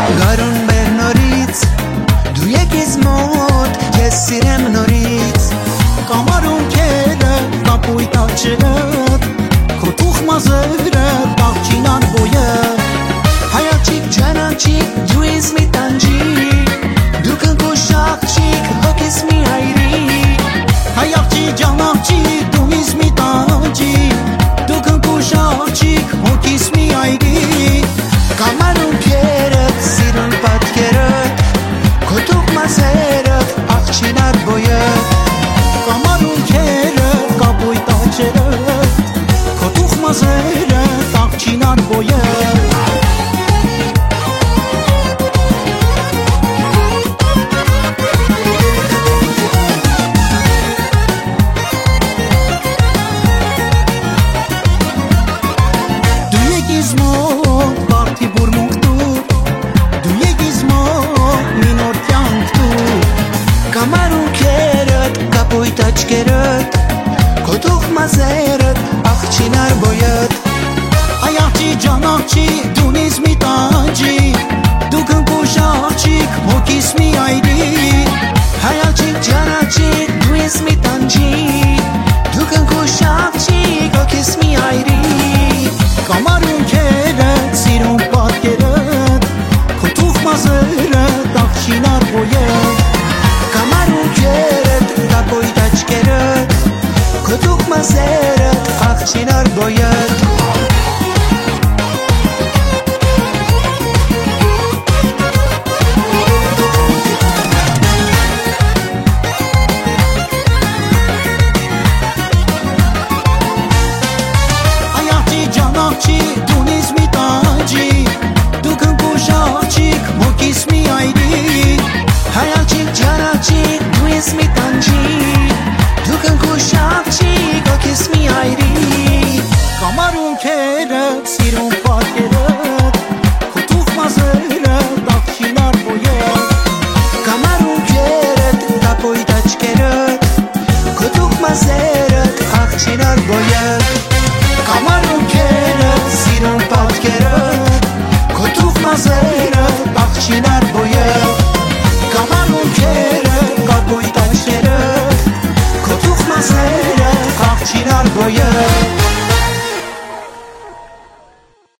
Գարուն բեռնորից դու եկես մոտ, ես սիրեմ նորից Կամարում քերը, կապույտ աչերդ Քո թուխմազերը, տաղջինան բոյը Հայաչիկ, ջանաչիկ, դու ինձ մի տանջիկ Դու կնքուշ աղջիկ, հոգես մի հայրիկ Հայաղջի, ջանաղջիկ, դու ինձ մի տանջիկ Դու կնքուշ աղջիկ, հոգես մի հայրիկ Կամարում քերդ, սիրուն պատկերդ Քո թուխմազերդ, աղջինար բոյդ Կամարում քերդ, կապույտ աչերդ Քո թուխմազերդ, աղջինար բոյդ Քո թուխմազերդ, աղջինար բոյդ Այաղջի, ջանաղջի, դուն ինձ մի տանջիկ Դու կնքուշ աղջիկ, հոգիս մի այրիկ Հայաղջիկ, ջանաղջիկ, դու ինձ մի տանջիկ Դու կնքուշ աղջիկ, հոգիս մի այրիկ Կամարում քերդ, սիրուն պատկերդ Քո թուխմազերդ, աղջինար բոյդ Կամարում քերդ, կապույտ աչքերդ Քո թուխմազերդ, աղջինար բոյդ Այաղջի, ջանաղջի, դուն ինձ մի տանջիկ Դու կնքուշ աղջիկ, հոգիս մի այրիկ Հայաղջիկ, ջանաղջիկ, դու ինձ մի տանջիկ Դու կնքուշ աղջիկ, հոգիս մի այրիկ Կամարում քերդ, սիրուն պատկերդ Քո թուխմազերդ, աղջինար բոյդ Կամարում քերդ, կապույտ աչքերդ Քո թուխմազերդ, աղջինար բոյդ Կամարում քերդ, սիրուն պատկերդ Քո թուխմազերդ, աղջինար բոյդ Կամարում քերդ, կապույտ աչքերդ Քո թուխմազերդ, աղջինար բոյդ